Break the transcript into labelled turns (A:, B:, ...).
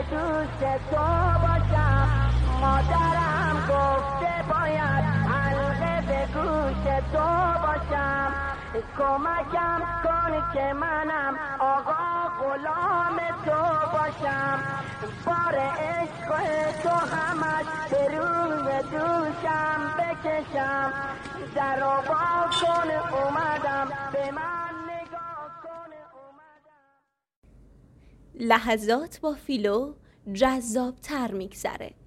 A: دوست تو باشم. مادرم گفته باید حلقه به گوش تو باشم. کمکم کن که منم آقا غلام تو باشم. بار عشق تو همش به روی دوشم بکشم. در رو با کن اومدم به من نگاه کن اومدم.
B: لحظات با فیلو جذاب‌تر می‌گذره.